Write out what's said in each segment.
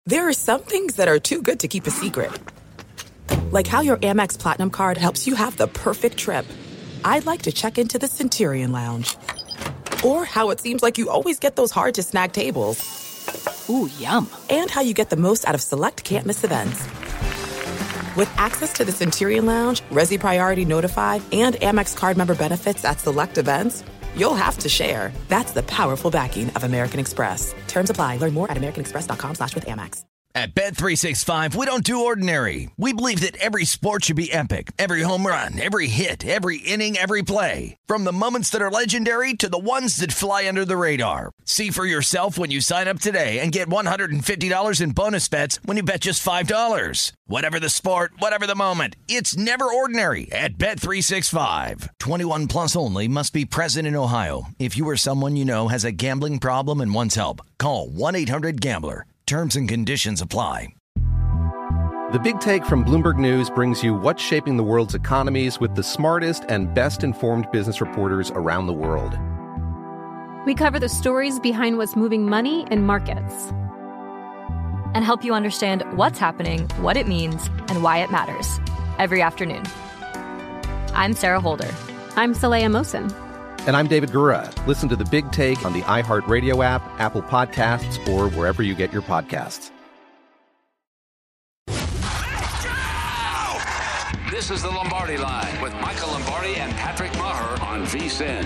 There are some things that are too good to keep a secret. Like how your Amex Platinum card helps you have the perfect trip. I'd like to check into the Centurion Lounge. Or how it seems like you always get those hard-to-snag tables. Ooh, yum. And how you get the most out of select can't-miss events. With access to the Centurion Lounge, Resi Priority Notified, and Amex card member benefits at select events, you'll have to share. That's the powerful backing of American Express. Terms apply. Learn more at americanexpress.com/withAmex. At Bet365, we don't do ordinary. We believe that every sport should be epic. Every home run, every hit, every inning, every play. From the moments that are legendary to the ones that fly under the radar. See for yourself when you sign up today and get $150 in bonus bets when you bet just $5. Whatever the sport, whatever the moment, it's never ordinary at Bet365. 21 plus only. Must be present in Ohio. If you or someone you know has a gambling problem and wants help, call 1-800-GAMBLER. Terms and conditions apply. The Big Take from Bloomberg News brings you what's shaping the world's economies with the smartest and best-informed business reporters around the world. We cover the stories behind what's moving money and markets. And help you understand what's happening, what it means, and why it matters. Every afternoon. I'm Sarah Holder. I'm Saleha Mohsin. And I'm David Gura. Listen to The Big Take on the iHeartRadio app, Apple Podcasts, or wherever you get your podcasts. This is the Lombardi Line with Michael Lombardi and Patrick Maher on VSiN.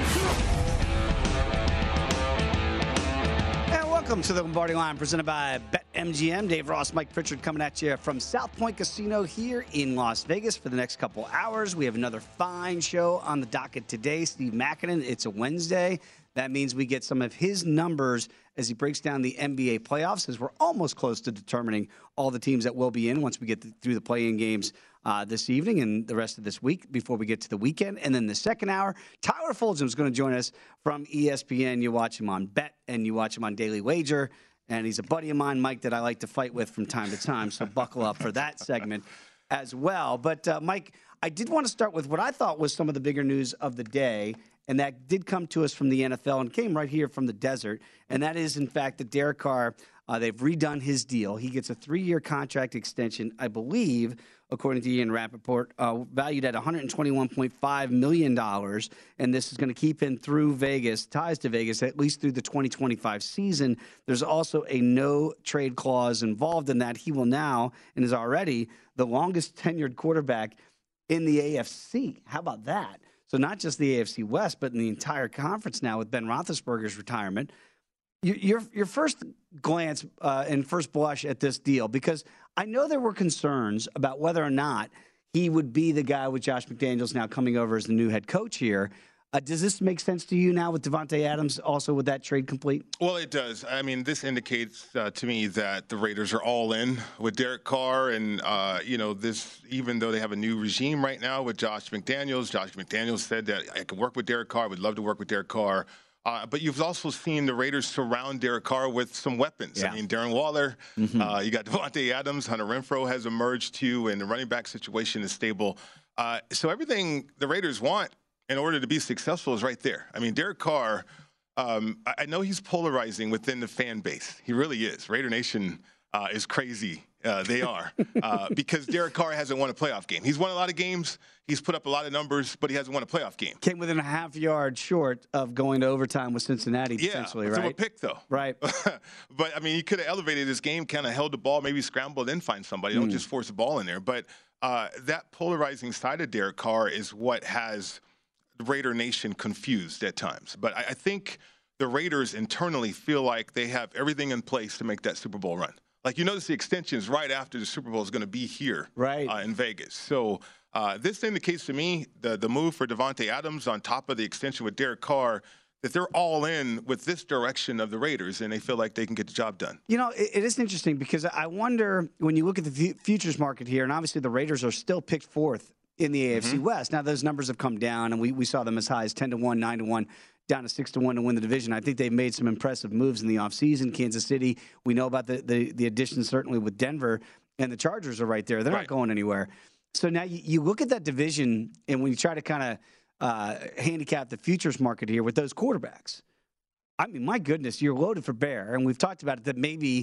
And welcome to the Lombardi Line presented by BetMGM. Dave Ross, Mike Pritchard coming at you from South Point Casino here in Las Vegas for the next couple hours. We have another fine show on the docket today. Steve Makinen, it's a Wednesday. That means we get some of his numbers as he breaks down the NBA playoffs, as we're almost close to determining all the teams that will be in once we get through the play-in games this evening and the rest of this week before we get to the weekend. And then the second hour, Tyler Fulgham is going to join us from ESPN. You watch him on Bet and you watch him on Daily Wager. And he's a buddy of mine, Mike, that I like to fight with from time to time. So buckle up for that segment as well. But, Mike, I did want to start with what I thought was some of the bigger news of the day. And that did come to us from the NFL and came right here from the desert. And that is, in fact, that Derek Carr, they've redone his deal. He gets a 3-year contract extension, I believe, according to Ian Rappaport, valued at $121.5 million. And this is going to keep him through Vegas, ties to Vegas, at least through the 2025 season. There's also a no-trade clause involved in that. He will now, and is already, the longest tenured quarterback in the AFC. How about that? So not just the AFC West, but in the entire conference now with Ben Roethlisberger's retirement. Your first glance and first blush at this deal, because I know there were concerns about whether or not he would be the guy with Josh McDaniels now coming over as the new head coach here. Does this make sense to you now with Davante Adams also with that trade complete? Well, it does. I mean, this indicates to me that the Raiders are all in with Derek Carr. And, this, even though they have a new regime right now with Josh McDaniels said that I can work with Derek Carr, would love to work with Derek Carr. But you've also seen the Raiders surround Derek Carr with some weapons. Yeah. I mean, Darren Waller, you got Davante Adams, Hunter Renfrow has emerged too, and the running back situation is stable. So everything the Raiders want in order to be successful is right there. I mean, Derek Carr, I know he's polarizing within the fan base. He really is. Raider Nation is crazy. They are. Because Derek Carr hasn't won a playoff game. He's won a lot of games. He's put up a lot of numbers, but he hasn't won a playoff game. Came within a half yard short of going to overtime with Cincinnati, potentially, right? Yeah, a pick, though. Right. But, I mean, he could have elevated this game, kind of held the ball, maybe scrambled, then find somebody. Don't just force the ball in there. But that polarizing side of Derek Carr is what has Raider Nation confused at times. But I think the Raiders internally feel like they have everything in place to make that Super Bowl run. Like, you notice the extensions right after the Super Bowl is going to be here in Vegas. So this indicates to me the move for Davante Adams on top of the extension with Derek Carr, that they're all in with this direction of the Raiders, and they feel like they can get the job done. You know, it is interesting because I wonder when you look at the futures market here, and obviously the Raiders are still picked fourth in the AFC West. Now, those numbers have come down, and we saw them as high as 10-1, 9-1. Down to 6-1 to win the division. I think they've made some impressive moves in the offseason. Kansas City, we know about the additions certainly with Denver, and the Chargers are right there. They're not going anywhere. So now you look at that division, and when you try to kind of handicap the futures market here with those quarterbacks, I mean, my goodness, you're loaded for bear. And we've talked about it that maybe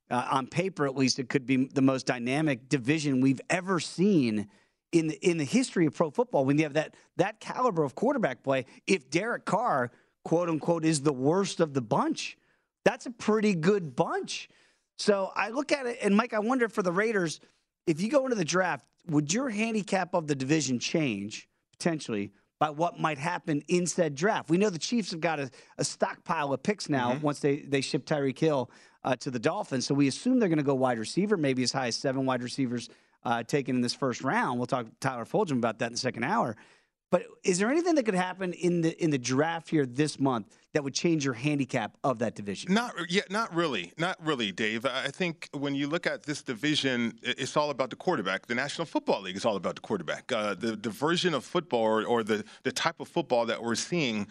On paper, at least, it could be the most dynamic division we've ever seen in the history of pro football. When you have that caliber of quarterback play, if Derek Carr, quote unquote, is the worst of the bunch, that's a pretty good bunch. So I look at it, and Mike, I wonder for the Raiders, if you go into the draft, would your handicap of the division change potentially by what might happen in said draft? We know the Chiefs have got a stockpile of picks now once they ship Tyreek Hill to the Dolphins. So we assume they're going to go wide receiver, maybe as high as 7 wide receivers taken in this first round. We'll talk to Tyler Fulgham about that in the second hour. But is there anything that could happen in the draft here this month that would change your handicap of that division? Not really, Dave. I think when you look at this division, it's all about the quarterback. The National Football League is all about the quarterback. The version of football or the type of football that we're seeing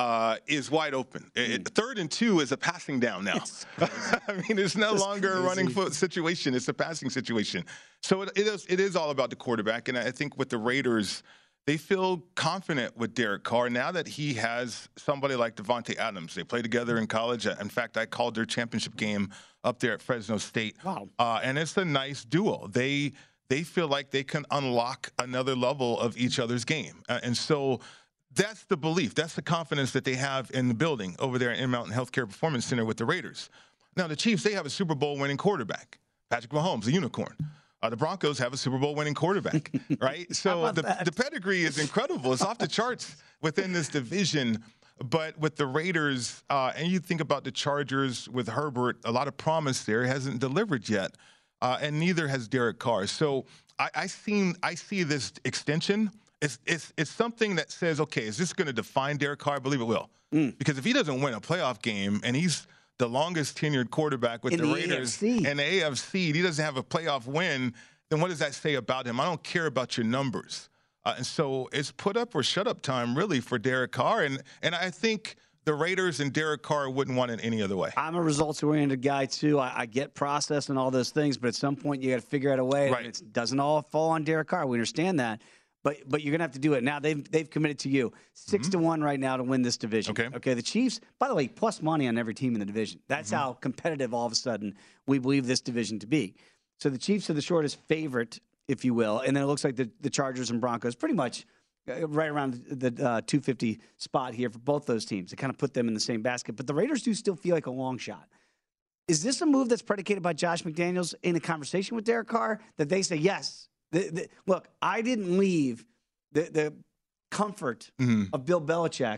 is wide open. 3rd and 2 is a passing down now. I mean, it's no longer a running foot situation. It's a passing situation. So it is all about the quarterback. And I think with the Raiders, they feel confident with Derek Carr now that he has somebody like Devontae Adams. They play together in college. In fact, I called their championship game up there at Fresno State. Wow. And it's a nice duo. They feel like they can unlock another level of each other's game. And so that's the belief. That's the confidence that they have in the building over there in Mountain Healthcare Performance Center with the Raiders. Now, the Chiefs, they have a Super Bowl winning quarterback, Patrick Mahomes, a unicorn. The Broncos have a Super Bowl winning quarterback, right? So the pedigree is incredible. It's off the charts within this division. But with the Raiders, and you think about the Chargers with Herbert, a lot of promise there. Hasn't delivered yet, and neither has Derek Carr. So I see this extension. It's something that says, okay, is this going to define Derek Carr? I believe it will. Because if he doesn't win a playoff game, and he's the longest tenured quarterback with the Raiders and the AFC, he doesn't have a playoff win, then what does that say about him? I don't care about your numbers. And so it's put up or shut up time, really, for Derek Carr. And I think the Raiders and Derek Carr wouldn't want it any other way. I'm a results-oriented guy, too. I get process and all those things, but at some point you got to figure out a way. Right. It doesn't all fall on Derek Carr. We understand that. But you're going to have to do it. Now, they've committed to you. 6-1 right now to win this division. Okay, the Chiefs, by the way, plus money on every team in the division. That's how competitive all of a sudden we believe this division to be. So the Chiefs are the shortest favorite, if you will. And then it looks like the Chargers and Broncos pretty much right around the 250 spot here for both those teams to kind of put them in the same basket. But the Raiders do still feel like a long shot. Is this a move that's predicated by Josh McDaniels in a conversation with Derek Carr that they say, yes, look, I didn't leave the comfort of Bill Belichick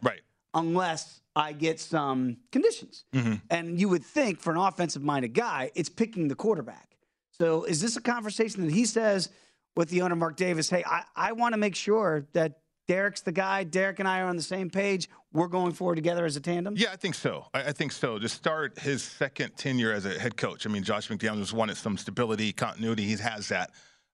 unless I get some conditions. And you would think for an offensive-minded guy, it's picking the quarterback. So is this a conversation that he says with the owner, Mark Davis, hey, I want to make sure that Derek's the guy, Derek and I are on the same page, we're going forward together as a tandem? Yeah, I think so. I think so. To start his second tenure as a head coach, I mean, Josh McDaniels wanted some stability, continuity. He has that.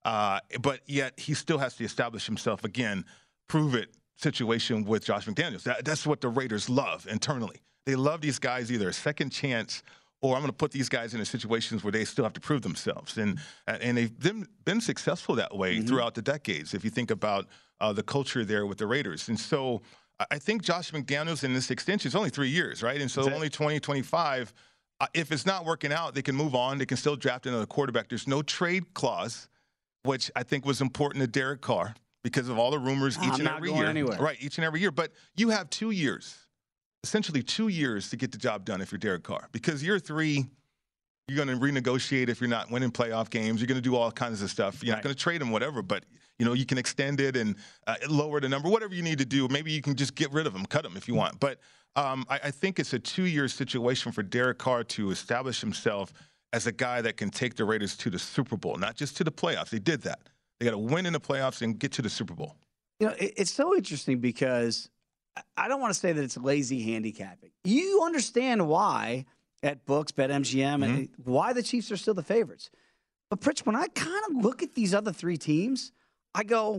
But yet he still has to establish himself again, prove it situation with Josh McDaniels. That's what the Raiders love internally. They love these guys either a second chance or I'm going to put these guys in situations where they still have to prove themselves. And they've been successful that way throughout the decades, if you think about the culture there with the Raiders. And so I think Josh McDaniels in this extension is only 3 years, right? And so only 2025. If it's not working out, they can move on. They can still draft another quarterback. There's no trade clause, which I think was important to Derek Carr because of all the rumors each and every year. Anywhere. Right, each and every year. But you have 2 years, essentially 2 years to get the job done if you're Derek Carr. Because year 3, you're going to renegotiate if you're not winning playoff games. You're going to do all kinds of stuff. You're not going to trade him, whatever. But, you can extend it and lower the number, whatever you need to do. Maybe you can just get rid of him, cut him if you want. But I think it's a 2-year situation for Derek Carr to establish himself as a guy that can take the Raiders to the Super Bowl, not just to the playoffs. They did that. They got to win in the playoffs and get to the Super Bowl. It's so interesting because I don't want to say that it's lazy handicapping. You understand why at Books, BetMGM, and why the Chiefs are still the favorites. But, Pritch, when I kind of look at these other 3 teams, I go,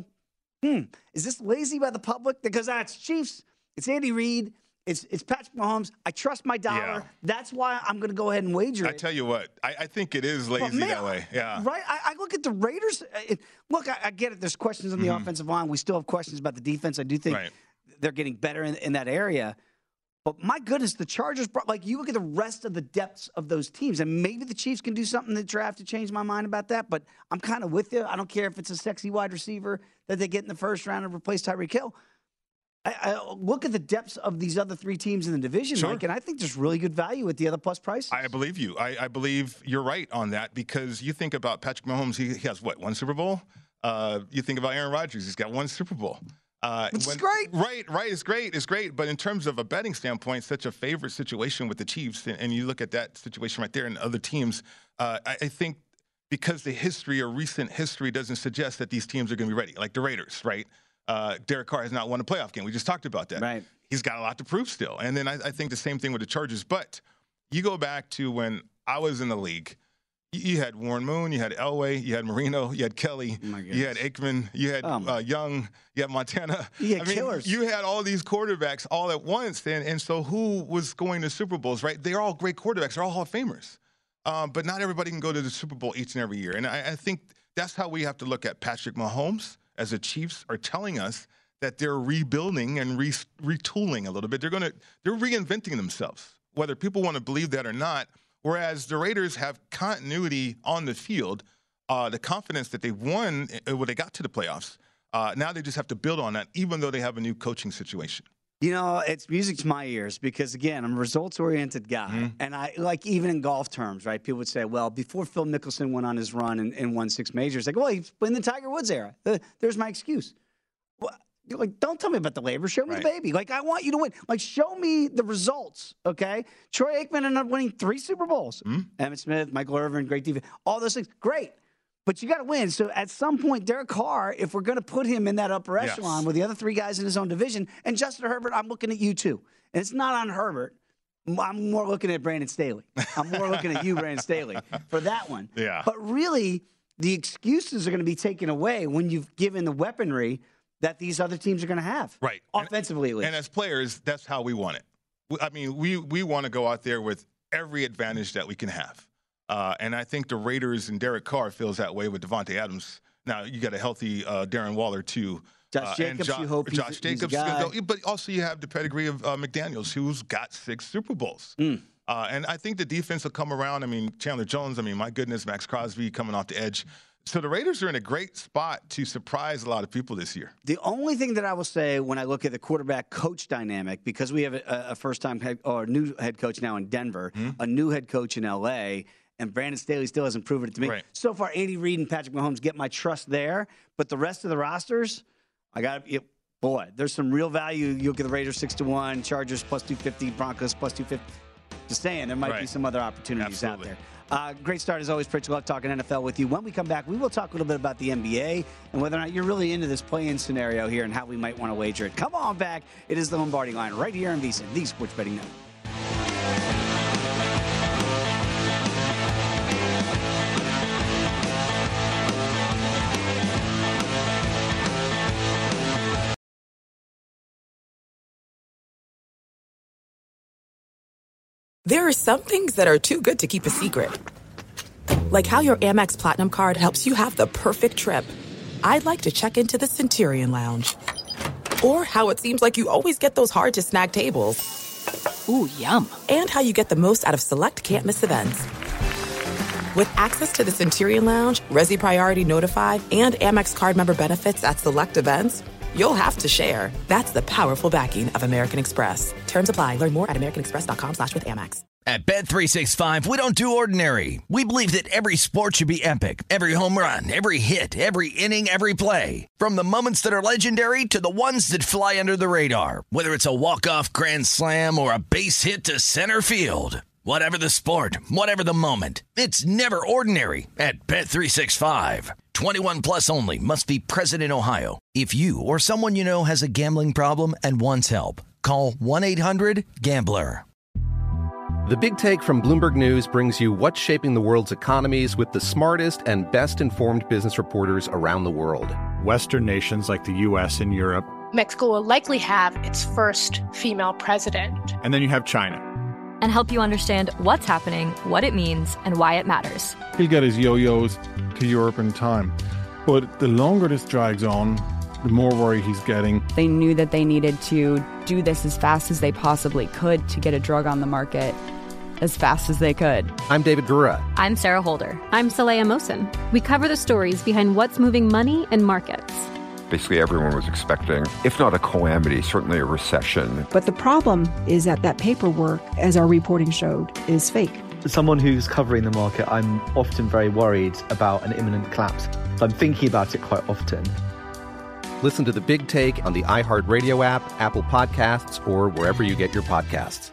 is this lazy by the public? Because it's Chiefs, it's Andy Reid, it's Patrick Mahomes. I trust my dollar. Yeah. That's why I'm going to go ahead and wager it. I tell you what, I think it is lazy that way. Yeah. Right? I look at the Raiders. Look, I get it. There's questions on the offensive line. We still have questions about the defense. I do think they're getting better in that area. But my goodness, the Chargers brought, like, you look at the rest of the depths of those teams, and maybe the Chiefs can do something in the draft to change my mind about that, but I'm kind of with you. I don't care if it's a sexy wide receiver that they get in the first round and replace Tyreek Hill. I look at the depths of these other three teams in the division, Mike, and I think there's really good value at the other plus prices. I believe you. I believe you're right on that, because you think about Patrick Mahomes, he has, what, one Super Bowl? You think about Aaron Rodgers, he's got one Super Bowl. Which is great. Right. It's great. But in terms of a betting standpoint, such a favorite situation with the Chiefs, and you look at that situation right there and other teams, I think because the history or recent history doesn't suggest that these teams are going to be ready, like the Raiders, right? Derek Carr has not won a playoff game. We just talked about that. Right. He's got a lot to prove still. And then I think the same thing with the Chargers. But you go back to when I was in the league, you had Warren Moon, you had Elway, you had Marino, you had Kelly, you had Aikman, you had Young, you had Montana. You had killers. You had all these quarterbacks all at once. And so who was going to Super Bowls, right? They're all great quarterbacks. They're all Hall of Famers. But not everybody can go to the Super Bowl each and every year. And I think that's how we have to look at Patrick Mahomes, as the Chiefs are telling us that they're rebuilding and retooling a little bit. They're reinventing themselves, whether people want to believe that or not. Whereas the Raiders have continuity on the field, the confidence that they won when they got to the playoffs. Now they just have to build on that, even though they have a new coaching situation. You know, it's music to my ears because, again, I'm a results-oriented guy. Mm-hmm. And I like, even in golf terms, right, people would say, well, before Phil Mickelson went on his run and won 6 majors, like, well, he's in the Tiger Woods era. There's my excuse. Well, you're like, don't tell me about the labor. Show me the baby. Like, I want you to win. Like, show me the results, okay? Troy Aikman ended up winning 3 Super Bowls. Mm-hmm. Emmitt Smith, Michael Irvin, great defense. All those things, great. But you got to win. So at some point, Derek Carr, if we're going to put him in that upper echelon with the other 3 guys in his own division, and Justin Herbert, I'm looking at you too. And it's not on Herbert. I'm more looking at Brandon Staley. I'm more looking at you, Brandon Staley, for that one. Yeah. But really, the excuses are going to be taken away when you've given the weaponry that these other teams are going to have. Right. Offensively, at least. And as players, that's how we want it. I mean, we want to go out there with every advantage that we can have. And I think the Raiders and Derek Carr feels that way with Devontae Adams. Now, you got a healthy Darren Waller, too. Josh Jacobs, you hope Josh Jacobs, but also you have the pedigree of McDaniels, who's got 6 Super Bowls. And I think the defense will come around. I mean, Chandler Jones, my goodness, Max Crosby coming off the edge. So the Raiders are in a great spot to surprise a lot of people this year. The only thing that I will say when I look at the quarterback-coach dynamic, because we have a first-time new head coach now in Denver, a new head coach in L.A., and Brandon Staley still hasn't proven it to me. Right. So far, Andy Reid and Patrick Mahomes get my trust there. But the rest of the rosters, there's some real value. You look at the Raiders 6-1, Chargers plus 250, Broncos plus 250. Just saying, there might be some other opportunities out there. Great start as always, Pritch. Love talking NFL with you. When we come back, we will talk a little bit about the NBA and whether or not you're really into this play-in scenario here and how we might want to wager it. Come on back. It is the Lombardi Line right here on VSiN, the Sports Betting Network. There are some things that are too good to keep a secret. Like how your Amex Platinum card helps you have the perfect trip. I'd like to check into the Centurion Lounge. Or how it seems like you always get those hard-to-snag tables. Ooh, yum. And how you get the most out of select can't-miss events. With access to the Centurion Lounge, Resi Priority Notified, and Amex card member benefits at select events, you'll have to share. That's the powerful backing of American Express. Terms apply. Learn more at americanexpress.com/withAmex. At Bet365, we don't do ordinary. We believe that every sport should be epic. Every home run, every hit, every inning, every play. From the moments that are legendary to the ones that fly under the radar. Whether it's a walk-off grand slam or a base hit to center field. Whatever the sport, whatever the moment. It's never ordinary at Bet365. 21 plus only. Must be present in Ohio. If you or someone you know has a gambling problem and wants help, call 1-800-GAMBLER. The Big Take from Bloomberg News brings you what's shaping the world's economies with the smartest and best-informed business reporters around the world. Western nations like the U.S. and Europe. Mexico will likely have its first female president. And then you have China. And help you understand what's happening, what it means, and why it matters. He'll get his yo-yos to Europe in time. But the longer this drags on, the more worry he's getting. They knew that they needed to do this as fast as they possibly could to get a drug on the market as fast as they could. I'm David Gura. I'm Sarah Holder. I'm Saleha Mohsen. We cover the stories behind what's moving money and markets. Basically, everyone was expecting, if not a calamity, certainly a recession. But the problem is that paperwork, as our reporting showed, is fake. As someone who's covering the market, I'm often very worried about an imminent collapse. I'm thinking about it quite often. Listen to The Big Take on the iHeartRadio app, Apple Podcasts, or wherever you get your podcasts.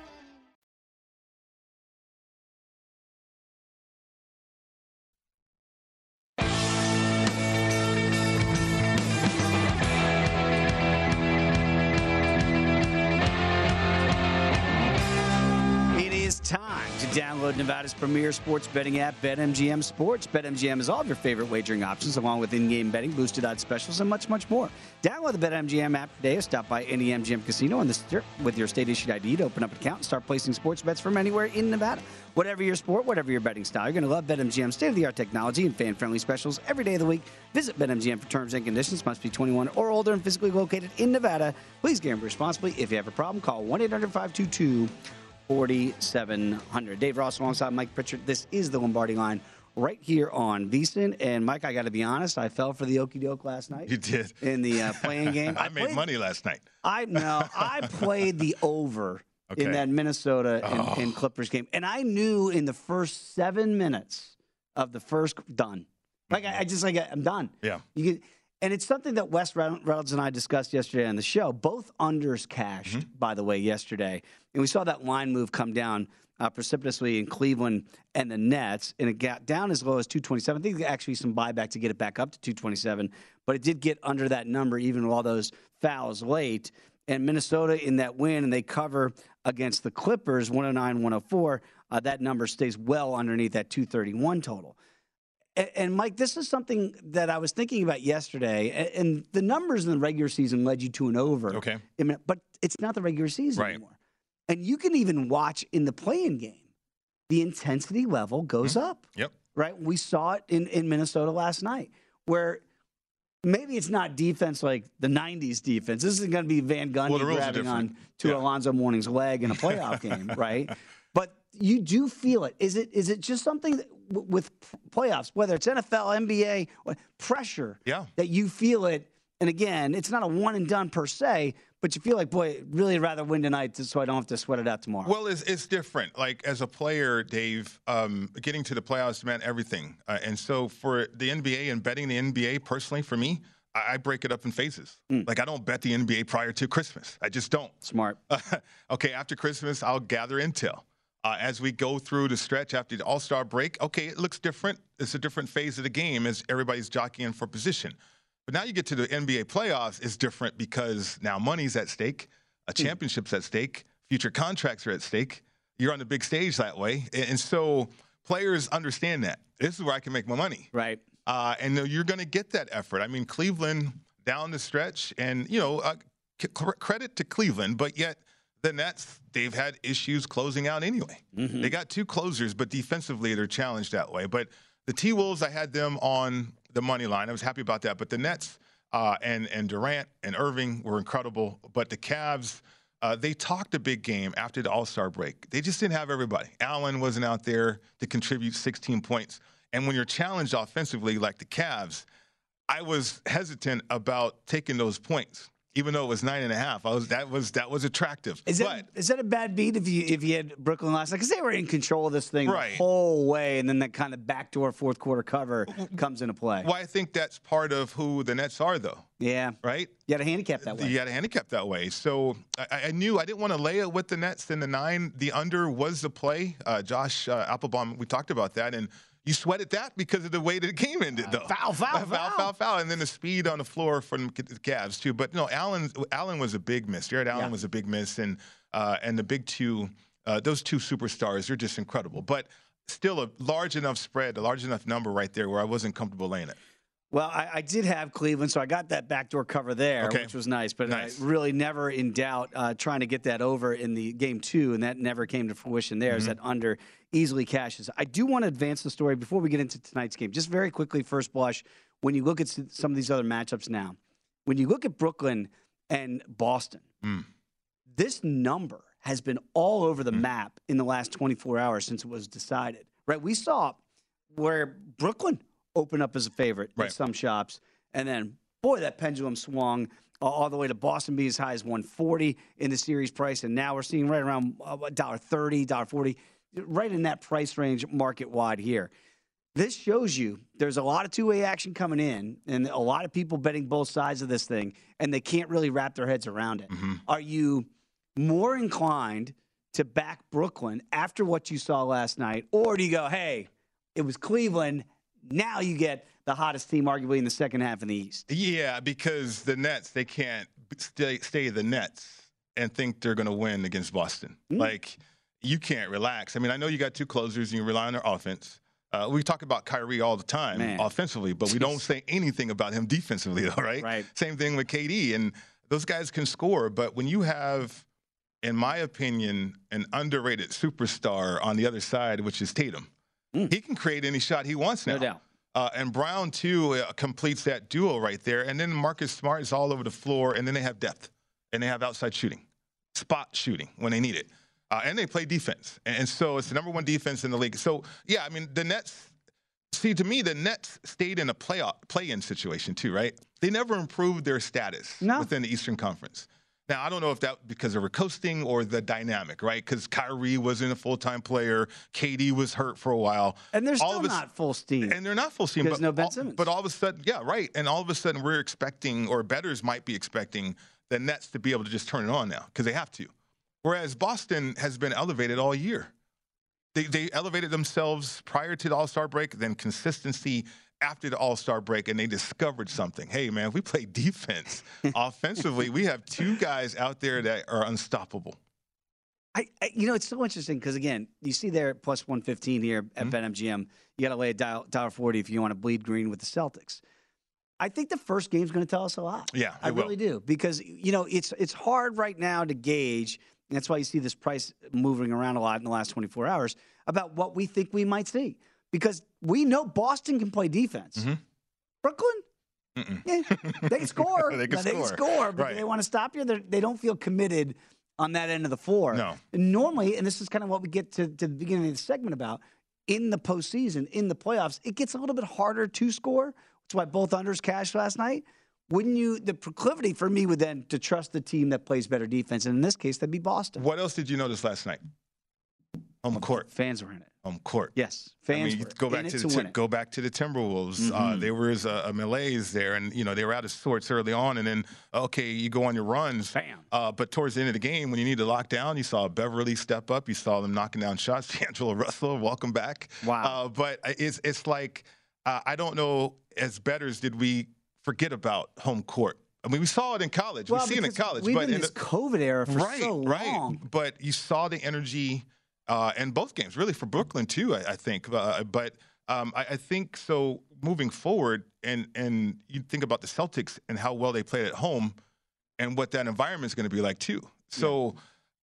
Time to download Nevada's premier sports betting app, BetMGM Sports. BetMGM has all of your favorite wagering options, along with in-game betting, boosted odds specials, and much, much more. Download the BetMGM app today or stop by any MGM casino on the Strip with your state-issued ID to open up an account and start placing sports bets from anywhere in Nevada. Whatever your sport, whatever your betting style, you're going to love BetMGM's state-of-the-art technology and fan-friendly specials every day of the week. Visit BetMGM for terms and conditions. Must be 21 or older and physically located in Nevada. Please gamble responsibly. If you have a problem, call 1-800-522-4700. Dave Ross alongside Mike Pritchard. This is the Lombardi Line right here on VSiN. And Mike, I got to be honest, I fell for the okie doke last night. You did. In the playing game. I made money last night. I played the over in that Minnesota and Clippers game. And I knew in the first 7 minutes of the first, done. I'm done. Yeah. And it's something that Wes Reynolds and I discussed yesterday on the show. Both unders cashed, by the way, yesterday. And we saw that line move come down precipitously in Cleveland and the Nets. And it got down as low as 227. I think actually some buyback to get it back up to 227. But it did get under that number even with all those fouls late. And Minnesota in that win, and they cover against the Clippers, 109-104. That number stays well underneath that 231 total. And, Mike, this is something that I was thinking about yesterday. And the numbers in the regular season led you to an over. Okay. But it's not the regular season anymore. And you can even watch in the play-in game, the intensity level goes up. Yep. Right? We saw it in Minnesota last night, where maybe it's not defense like the 90s defense. This isn't going to be Van Gundy grabbing on to Alonzo Mourning's leg in a playoff game, right? But you do feel it. Is it just something that, with playoffs, whether it's NFL, NBA, pressure, that you feel it? And again, it's not a one and done per se, but you feel like, boy, really rather win tonight so I don't have to sweat it out tomorrow. Well, it's different. Like as a player, Dave, getting to the playoffs meant everything. And so for the NBA and betting the NBA, personally, for me, I break it up in phases. Like I don't bet the NBA prior to Christmas. I just don't. Smart. Okay, after Christmas, I'll gather intel. As we go through the stretch after the All-Star break, okay, it looks different. It's a different phase of the game as everybody's jockeying for position. But now you get to the NBA playoffs, it's different because now money's at stake, a championship's at stake, future contracts are at stake. You're on the big stage that way. And so players understand that. This is where I can make my money. Right. And you're going to get that effort. I mean, Cleveland down the stretch, and, credit to Cleveland, but yet the Nets, they've had issues closing out anyway. They got two closers, but defensively they're challenged that way. But the T-Wolves, I had them on the money line. I was happy about that. But the Nets and Durant and Irving were incredible. But the Cavs, they talked a big game after the All-Star break. They just didn't have everybody. Allen wasn't out there to contribute 16 points. And when you're challenged offensively like the Cavs, I was hesitant about taking those points. Even though it was 9.5, that was attractive. Is that a bad beat if you had Brooklyn last night? Because they were in control of this thing the whole way, and then that kind of backdoor fourth quarter cover comes into play. Well, I think that's part of who the Nets are, though. Yeah. Right? You had a handicap that way. You had a handicap that way. So I knew I didn't want to lay it with the Nets in the 9. The under was the play. Josh Applebaum, we talked about that, and you sweated that because of the way the game ended, though. Foul. And then the speed on the floor from the Cavs, too. But, Allen was a big miss. Jared Allen was a big miss. And the big two, those two superstars, they're just incredible. But still a large enough spread, a large enough number right there where I wasn't comfortable laying it. Well, I did have Cleveland, so I got that backdoor cover there, which was nice. But I really never in doubt trying to get that over in the game 2, and that never came to fruition there as that under easily cashes. I do want to advance the story before we get into tonight's game. Just very quickly, first blush, when you look at some of these other matchups now, when you look at Brooklyn and Boston, this number has been all over the map in the last 24 hours since it was decided, right? We saw where Brooklyn opened up as a favorite in some shops, and then, boy, that pendulum swung all the way to Boston being as high as 140 in the series price, and now we're seeing right around $1.30, $1.40, right in that price range market-wide here. This shows you there's a lot of two-way action coming in and a lot of people betting both sides of this thing, and they can't really wrap their heads around it. Are you more inclined to back Brooklyn after what you saw last night, or do you go, hey, it was Cleveland, now you get the hottest team arguably in the second half in the East? Yeah, because the Nets, they can't stay the Nets and think they're going to win against Boston. Like, you can't relax. I mean, I know you got two closers and you rely on their offense. We talk about Kyrie all the time offensively, but we don't say anything about him defensively, though, right? Same thing with KD. And those guys can score, but when you have, in my opinion, an underrated superstar on the other side, which is Tatum, he can create any shot he wants now. No doubt. And Brown, too, completes that duo right there. And then Marcus Smart is all over the floor, and then they have depth, and they have outside shooting, spot shooting when they need it. And they play defense. And so it's the number one defense in the league. So, yeah, I mean, the Nets, see, to me, the Nets stayed in a play-in situation, too, right? They never improved their status within the Eastern Conference. Now, I don't know if that because they were coasting or the dynamic, right? Because Kyrie wasn't a full-time player. KD was hurt for a while. And they're still not full steam. And they're not full steam. There's no Ben Simmons. But all of a sudden, yeah, right. And all of a sudden we're expecting, or bettors might be expecting, the Nets to be able to just turn it on now because they have to. Whereas Boston has been elevated all year. They elevated themselves prior to the All-Star break, then consistency after the All-Star break, and they discovered something. Hey, man, if we play defense offensively, we have two guys out there that are unstoppable. It's so interesting because, again, you see there plus 115 here at BetMGM. You got to lay $1.40 if you want to bleed green with the Celtics. I think the first game's going to tell us a lot. Yeah, I really do because, it's hard right now to gauge. And that's why you see this price moving around a lot in the last 24 hours about what we think we might see. Because we know Boston can play defense. Brooklyn, they score. They can score, but they want to stop you. They don't feel committed on that end of the floor. No. And normally, and this is kind of what we get to the beginning of the segment about, in the postseason, in the playoffs, it gets a little bit harder to score. That's why both unders cashed last night. Wouldn't you, the proclivity for me would then to trust the team that plays better defense. And in this case, that'd be Boston. What else did you notice last night? Home court. Fans were in it. Home court. Yes. Fans were go back to the Timberwolves. There was a malaise there, and they were out of sorts early on, and then you go on your runs. Bam. But towards the end of the game, when you need to lock down, you saw Beverly step up. You saw them knocking down shots. D'Angelo Russell, welcome back. Wow. But it's like I don't know. As bettors, did we forget about home court? I mean, we saw it in college. Well, we see it in college. We've but been in this COVID era for so long. Right. But you saw the energy in both games, really for Brooklyn too, I think. But I think so moving forward, and you think about the Celtics and how well they played at home and what that environment is going to be like too. So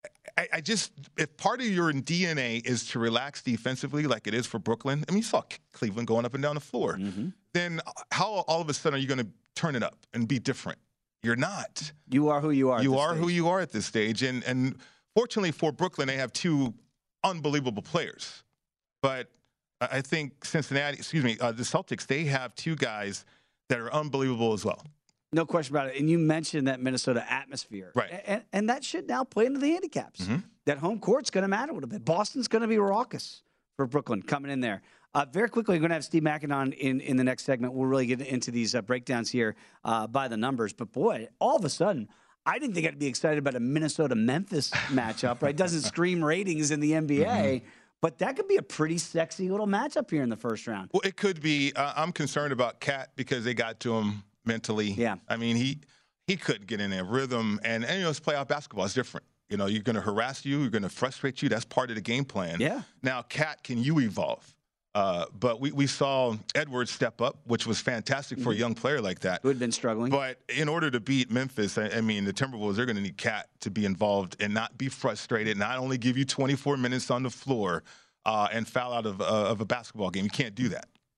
I just, if part of your DNA is to relax defensively like it is for Brooklyn, I mean, you saw Cleveland going up and down the floor, then how all of a sudden are you going to turn it up and be different? You're not. You are who you are. You are who you are at this stage. And fortunately for Brooklyn, they have two unbelievable players. But I think the Celtics, they have two guys that are unbelievable as well. No question about it. And you mentioned that Minnesota atmosphere. Right. And that should now play into the handicaps. That home court's going to matter a little bit. Boston's going to be raucous for Brooklyn coming in there. Very quickly, we're going to have Steve Mackin on in the next segment. We'll really get into these breakdowns here by the numbers. But, boy, all of a sudden, I didn't think I'd be excited about a Minnesota-Memphis matchup. Right? It doesn't scream ratings in the NBA. But that could be a pretty sexy little matchup here in the first round. Well, it could be. I'm concerned about Cat because they got to him mentally. Yeah. I mean, he couldn't get in a rhythm. And it's playoff basketball. It's different. You're going to harass you. You're going to frustrate you. That's part of the game plan. Yeah. Now, Cat, can you evolve? But we saw Edwards step up, which was fantastic for a young player like that. Who had been struggling. But in order to beat Memphis, I mean, the Timberwolves, they're going to need Cat to be involved and not be frustrated, not only give you 24 minutes on the floor and foul out of a basketball game. You can't do that.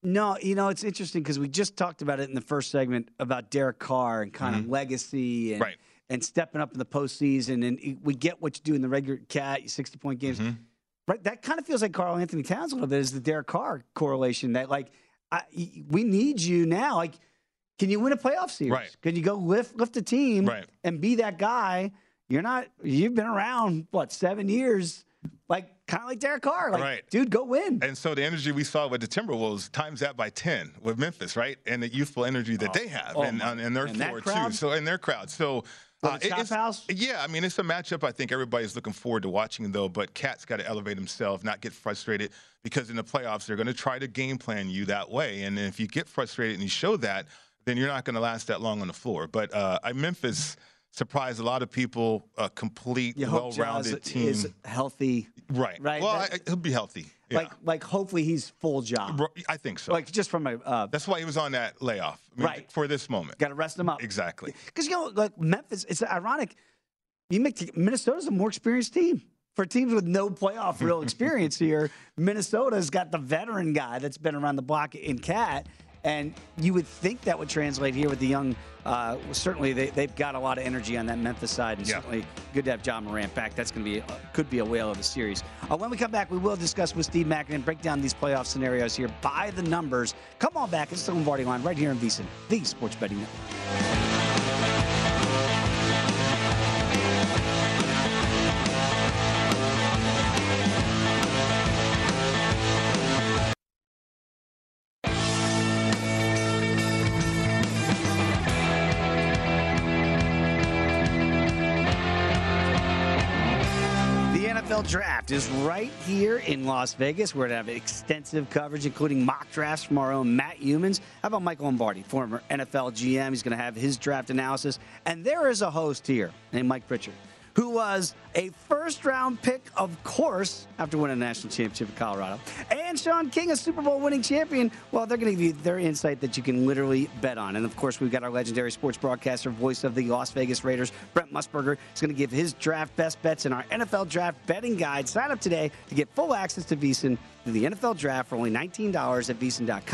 No, it's interesting because we just talked about it in the first segment about Derek Carr and kind of legacy and stepping up in the postseason. And we get what you do in the regular 60-point games. Right? That kind of feels like Karl Anthony Towns a little bit is the Derek Carr correlation that, we need you now. Like, can you win a playoff series? Right. Can you go lift a team and be that guy? You've been around, 7 years? Kind of like Derek Carr. Dude, go win. And so the energy we saw with the Timberwolves times that by 10 with Memphis, right? And the youthful energy that they have and their floor, too. So, and their crowd. So, it's house? Yeah, I mean, it's a matchup I think everybody's looking forward to watching, though. But Cat's got to elevate himself, not get frustrated, because in the playoffs, they're going to try to game plan you that way. And if you get frustrated and you show that, then you're not going to last that long on the floor. But Memphis surprised a lot of people, a complete, well-rounded team. Is healthy. Right. Well, he'll be healthy. Yeah. Hopefully he's full job. I think so. Just from a... That's why he was on that layoff. For this moment. Got to rest him up. Exactly. Because, Memphis, it's ironic. Minnesota's a more experienced team. For teams with no playoff real experience here, Minnesota's got the veteran guy that's been around the block in Cat. And you would think that would translate here with the young. Certainly, they've got a lot of energy on that Memphis side, and certainly good to have John Morant back. That's going to be could be a whale of a series. When we come back, we will discuss with Steve Mackin and break down these playoff scenarios here by the numbers. Come on back. It's the Lombardi Line right here in VSiN, the Sports Betting Network. Draft is right here in Las Vegas. We're going to have extensive coverage, including mock drafts from our own Matt Humans. How about Michael Lombardi, former NFL GM? He's going to have his draft analysis. And there is a host here named Mike Pritchard, who was a first-round pick, of course, after winning a national championship in Colorado. And Sean King, a Super Bowl winning champion. Well, they're going to give you their insight that you can literally bet on. And, of course, we've got our legendary sports broadcaster, voice of the Las Vegas Raiders, Brent Musburger. He's going to give his draft best bets in our NFL Draft betting guide. Sign up today to get full access to VSiN through the NFL Draft for only $19 at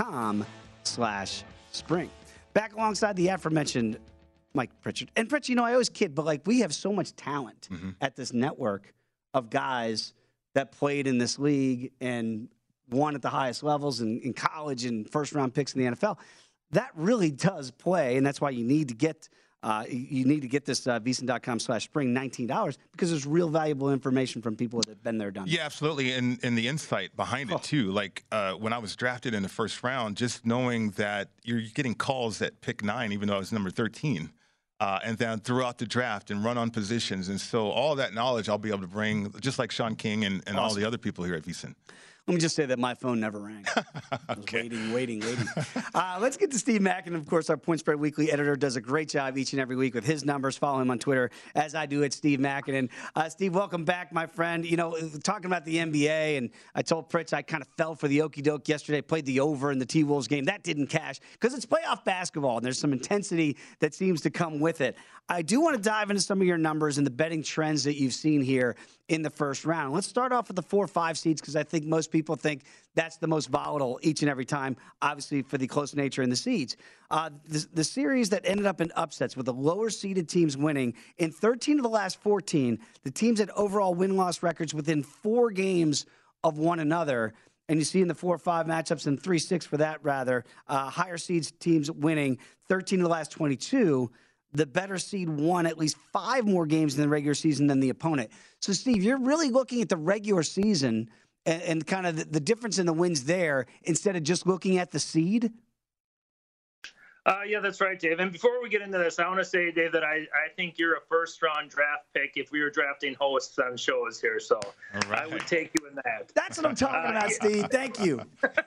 VSiN.com/spring. Back alongside the aforementioned Mike Pritchard. And Pritchard, I always kid, but we have so much talent at this network of guys that played in this league and won at the highest levels in college and first-round picks in the NFL. That really does play, and that's why you need to get this VSiN.com/spring $19 because there's real valuable information from people that have been there, done it. Yeah, absolutely, and the insight behind it too. When I was drafted in the first round, just knowing that you're getting calls at pick 9, even though I was number 13. And then throughout the draft and run on positions. And so all that knowledge I'll be able to bring, just like Sean King and all the other people here at VSiN. Let me just say that my phone never rang. I was waiting. Let's get to Steve Mackin. Of course, our Point Spread Weekly editor does a great job each and every week with his numbers. Follow him on Twitter, as I do at Steve Mackin. And Steve, welcome back, my friend. Talking about the NBA, and I told Pritch I kind of fell for the okie doke yesterday. Played the over in the T-Wolves game. That didn't cash because it's playoff basketball, and there's some intensity that seems to come with it. I do want to dive into some of your numbers and the betting trends that you've seen here in the first round. Let's start off with the 4-5 seeds because I think most people think that's the most volatile each and every time, obviously for the close nature in the seeds. The series that ended up in upsets with the lower seeded teams winning, in 13 of the last 14, the teams had overall win-loss records within 4 games of one another. And you see in the 4-5 matchups and 3-6 for that, rather, higher seeds teams winning 13 of the last 22. The better seed won at least 5 more games in the regular season than the opponent. So, Steve, you're really looking at the regular season and kind of the difference in the wins there instead of just looking at the seed? Yeah, that's right, Dave. And before we get into this, I want to say, Dave, that I think you're a first-round draft pick if we were drafting hosts on shows here. So I would take you in that. That's what I'm talking about, Steve. Thank you.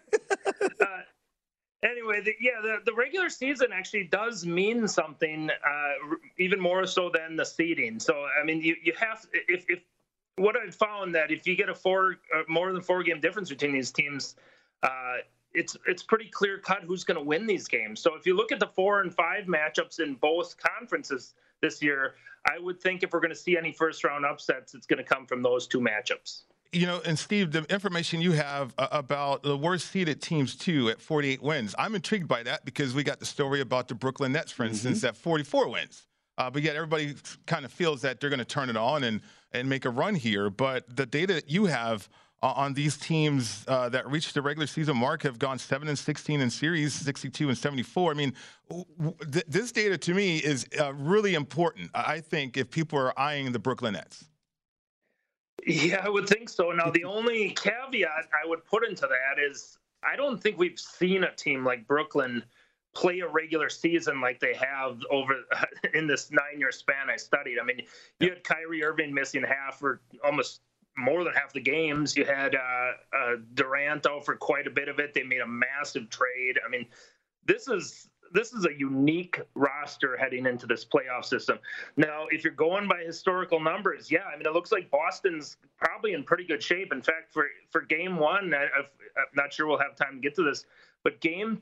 Anyway, the regular season actually does mean something, even more so than the seeding. So, I mean, you have if what I've found that if you get a more than 4 game difference between these teams, it's pretty clear cut who's going to win these games. So, if you look at the 4 and 5 matchups in both conferences this year, I would think if we're going to see any first round upsets, it's going to come from those 2 matchups. And Steve, the information you have about the worst seeded teams too at 48 wins, I'm intrigued by that because we got the story about the Brooklyn Nets, for instance, at 44 wins. But yet everybody kind of feels that they're going to turn it on and make a run here. But the data that you have on these teams that reached the regular season mark have gone 7-16 in series, 62-74. I mean, this data to me is really important, I think, if people are eyeing the Brooklyn Nets. Yeah, I would think so. Now, the only caveat I would put into that is I don't think we've seen a team like Brooklyn play a regular season like they have over in this 9-year span I studied. I mean, you had Kyrie Irving missing half or almost more than half the games. You had Durant out for quite a bit of it. They made a massive trade. I mean, this is a unique roster heading into this playoff system. Now, if you're going by historical numbers, yeah, I mean, it looks like Boston's probably in pretty good shape. In fact, for game one, I'm not sure we'll have time to get to this, but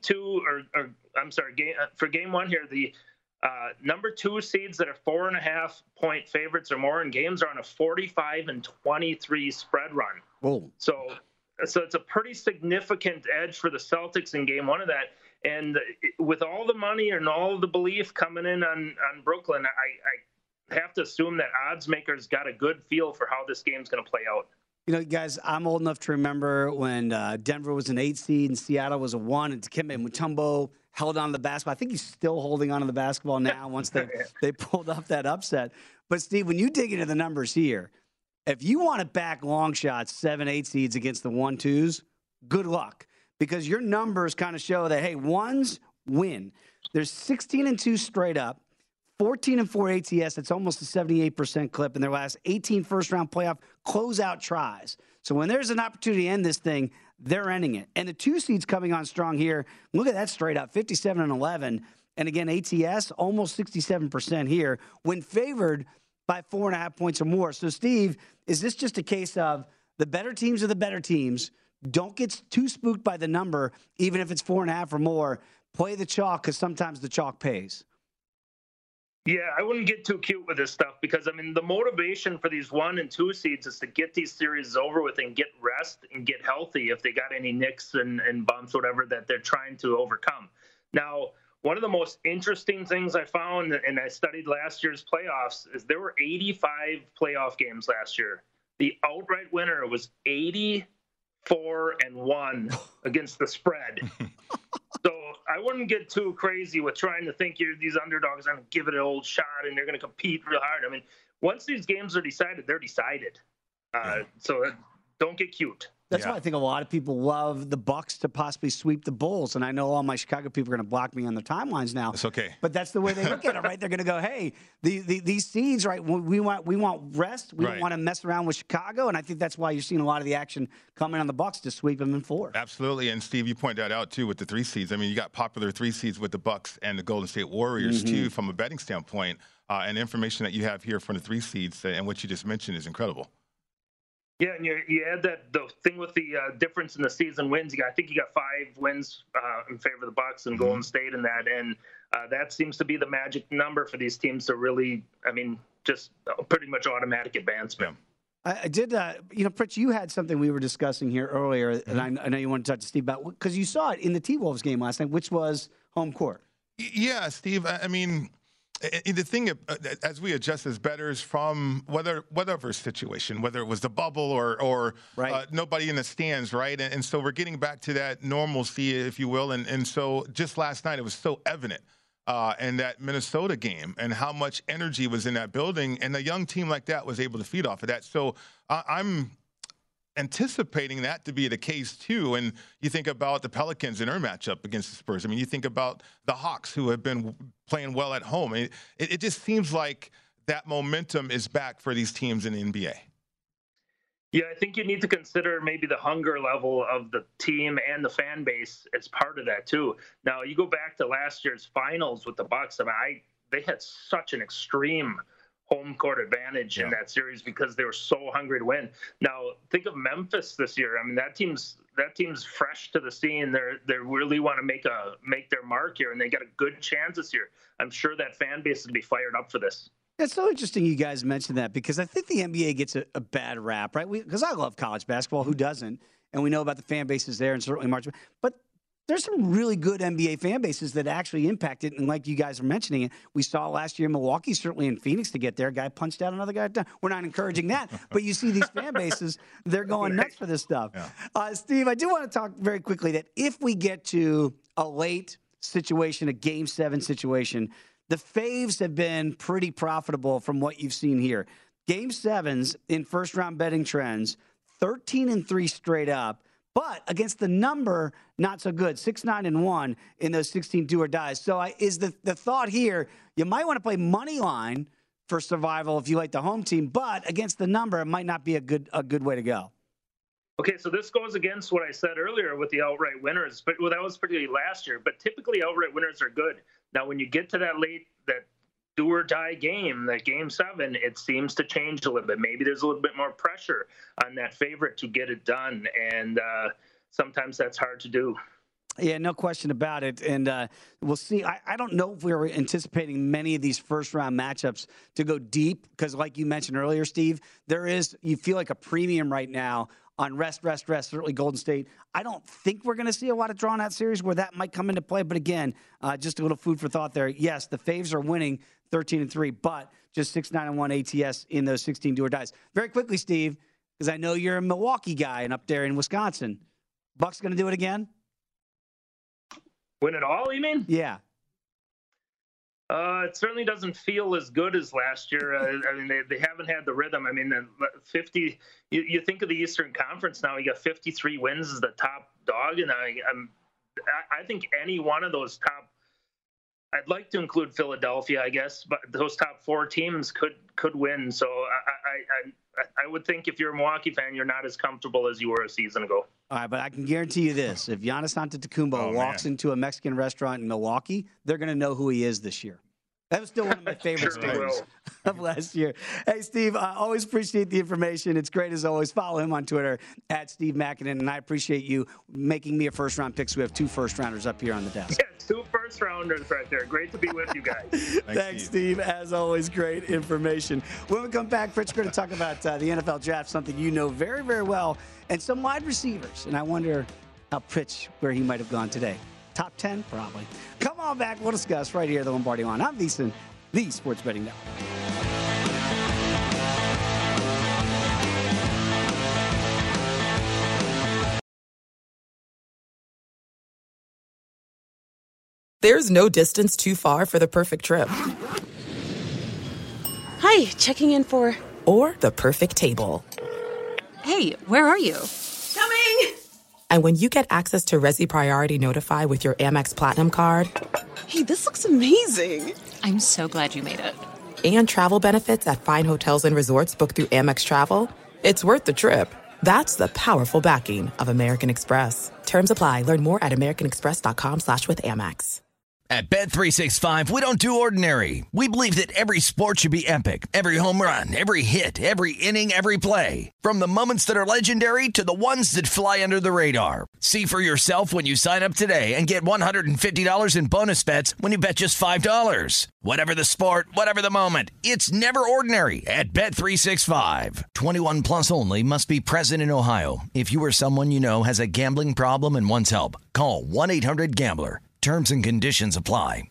for game one here, the number 2 seeds that are 4.5-point favorites or more in games are on a 45-23 spread run. Whoa. So it's a pretty significant edge for the Celtics in game one of that. And with all the money and all the belief coming in on Brooklyn, I have to assume that odds makers got a good feel for how this game's going to play out. Guys, I'm old enough to remember when Denver was an 8 seed and Seattle was a 1, and Dikembe Mutombo held on to the basketball. I think he's still holding on to the basketball now once they pulled off that upset. But, Steve, when you dig into the numbers here, if you want to back long shots, 7, 8 seeds against the 1, 2s, good luck. Because your numbers kind of show that, hey, 1s win. There's 16-2 straight up, 14-4 ATS. That's almost a 78% clip in their last 18 first-round playoff closeout tries. So when there's an opportunity to end this thing, they're ending it. And the 2 seeds coming on strong here, look at that straight up, 57-11. And again, ATS, almost 67% here when favored by 4.5 points or more. So, Steve, is this just a case of the better teams are the better teams? Don't get too spooked by the number, even if it's 4.5 or more. Play the chalk because sometimes the chalk pays. Yeah, I wouldn't get too cute with this stuff because, I mean, the motivation for these 1 and 2 seeds is to get these series over with and get rest and get healthy if they got any nicks and bumps, whatever, that they're trying to overcome. Now, one of the most interesting things I found, and I studied last year's playoffs, is there were 85 playoff games last year. The outright winner was 84-1 against the spread. So I wouldn't get too crazy with trying to think these underdogs are going to give it an old shot and they're going to compete real hard. I mean, once these games are decided, they're decided. So don't get cute. That's why I think a lot of people love the Bucks to possibly sweep the Bulls. And I know all my Chicago people are going to block me on their timelines now. It's okay. But that's the way they look at it, right? They're going to go, hey, these seeds, right, we want rest. We don't want to mess around with Chicago. And I think that's why you're seeing a lot of the action coming on the Bucks to sweep them in 4. Absolutely. And, Steve, you pointed that out, too, with the 3 seeds. I mean, you got popular 3 seeds with the Bucks and the Golden State Warriors, too, from a betting standpoint. And the information that you have here from the 3 seeds and what you just mentioned is incredible. Yeah, and you add the thing with the difference in the season wins. I think you got 5 wins in favor of the Bucks and Golden State in that, and that seems to be the magic number for these teams to really, I mean, just pretty much automatic advancement. I did, Pritch, you had something we were discussing here earlier, and I know you want to talk to Steve about, because you saw it in the T-Wolves game last night, which was home court. Yeah, Steve, I mean, the thing, as we adjust as bettors from whatever situation, whether it was the bubble or nobody in the stands, right? And so we're getting back to that normalcy, if you will. And so just last night, it was so evident in that Minnesota game and how much energy was in that building. And a young team like that was able to feed off of that. So I'm anticipating that to be the case, too. And you think about the Pelicans in their matchup against the Spurs. I mean, you think about the Hawks, who have been playing well at home. It just seems like that momentum is back for these teams in the NBA. Yeah, I think you need to consider maybe the hunger level of the team and the fan base as part of that, too. Now, you go back to last year's finals with the Bucks. I mean, they had such an extreme home court advantage in that series because they were so hungry to win. Now, think of Memphis this year. I mean, that team's fresh to the scene. They really want to make their mark here, and they got a good chance this year. I'm sure that fan base will be fired up for this. It's so interesting you guys mentioned that because I think the NBA gets a bad rap, right? Because I love college basketball. Who doesn't? And we know about the fan bases there and certainly March. But there's some really good NBA fan bases that actually impact it. And like you guys are mentioning it, we saw last year in Milwaukee, certainly in Phoenix to get there. A guy punched out another guy. We're not encouraging that. But you see these fan bases, they're going nuts for this stuff. Yeah. Steve, I do want to talk very quickly that if we get to a late situation, a Game 7 situation, the faves have been pretty profitable from what you've seen here. Game 7s in first-round betting trends, 13-3 straight up. But against the number, not so good. 6-9-1 in those 16 do or dies. So is the thought here, you might want to play money line for survival if you like the home team, but against the number, it might not be a good way to go. Okay, so this goes against what I said earlier with the outright winners, but that was particularly last year. But typically, outright winners are good. Now, when you get to that do or die game, that Game 7, it seems to change a little bit. Maybe there's a little bit more pressure on that favorite to get it done, and sometimes that's hard to do. Yeah, no question about it. And we'll see. I don't know if we were anticipating many of these first-round matchups to go deep because, like you mentioned earlier, Steve, you feel like a premium right now on rest, certainly Golden State. I don't think we're going to see a lot of drawn-out series where that might come into play. But again, just a little food for thought there. Yes, the faves are winning 13-3, but just 6-9-1 ATS in those 16 do-or-dies. Very quickly, Steve, because I know you're a Milwaukee guy and up there in Wisconsin. Bucks going to do it again? Win it all, you mean? Yeah. It certainly doesn't feel as good as last year. I mean, they haven't had the rhythm. I mean, 50. You think of the Eastern Conference now. You got 53 wins as the top dog, and I think any one of those top. I'd like to include Philadelphia, I guess, but those top 4 teams could win. So I would think if you're a Milwaukee fan, you're not as comfortable as you were a season ago. All right, but I can guarantee you this. If Giannis Antetokounmpo walks into a Mexican restaurant in Milwaukee, they're going to know who he is this year. That was still one of my favorite stories of last year. Hey, Steve, I always appreciate the information. It's great as always. Follow him on Twitter at Steve Makinen, and I appreciate you making me a first-round pick. So we have 2 first-rounders up here on the desk. Yeah, 2 first-rounders right there. Great to be with you guys. Thanks, Steve. As always, great information. When we come back, Fritz, we're going to talk about the NFL draft, something you know very, very well, and some wide receivers. And I wonder how Pritch, where he might have gone today. Top 10? Probably. Come on back. We'll discuss right here at the Lombardi Line. I'm VSiN, the Sports Betting Network. There's no distance too far for the perfect trip. Hi, checking in for... Or the perfect table. Hey, where are you? Coming! And when you get access to Resi Priority Notify with your Amex Platinum card... Hey, this looks amazing. I'm so glad you made it. And travel benefits at fine hotels and resorts booked through Amex Travel, it's worth the trip. That's the powerful backing of American Express. Terms apply. Learn more at americanexpress.com/withAmex. At Bet365, we don't do ordinary. We believe that every sport should be epic. Every home run, every hit, every inning, every play. From the moments that are legendary to the ones that fly under the radar. See for yourself when you sign up today and get $150 in bonus bets when you bet just $5. Whatever the sport, whatever the moment, it's never ordinary at Bet365. 21 plus only. Must be present in Ohio. If you or someone you know has a gambling problem and wants help, call 1-800-GAMBLER. Terms and conditions apply.